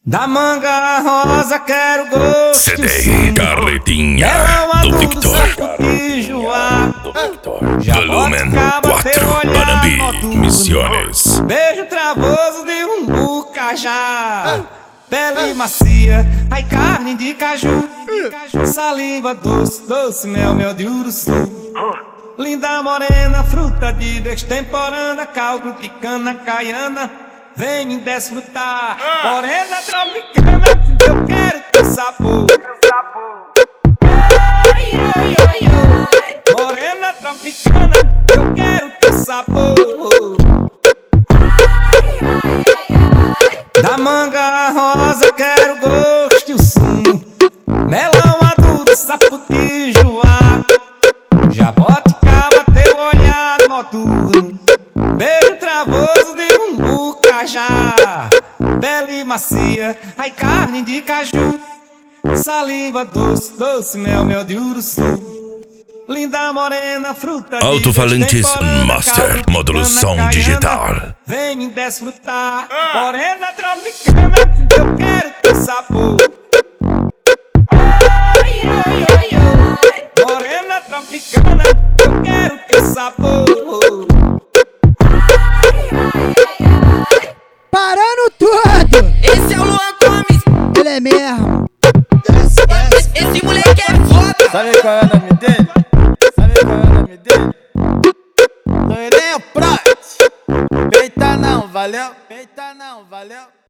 Da manga rosa quero gosto. CD Carletinha do Victor. Volumen 4 Panambi Missões. Beijo travoso de umbu cajá. Pele macia, ai carne de caju. Saliva doce, doce mel de uruçu. Linda morena, fruta de destemporânea. Caldo de cana caiana, vem me desfrutar. Morena tropicana, eu quero teu sabor. Morena tropicana, eu quero teu sabor. Da manga rosa quero gosto e o sumo. Melão maduro, saputijoá. Jaboticaba, teu olhar noturno. Beijo travoso de umbu cajá. Pele macia, ai carne de caju. Saliva doce, doce mel de uruçu. Linda morena, fruta de Alto-falantes Master, módulo som digital. Vem me desfrutar. Morena tropicana, eu quero teu sabor. Morena tropicana, eu quero teu sabor. Parando tudo! Esse é o Luan Gomes, Ele é mesmo. esse moleque é foda. Sabe qual é o nome dele? Sabe qual é o nome dele? Loirinho Prot. Peita não, valeu? Peita não, valeu?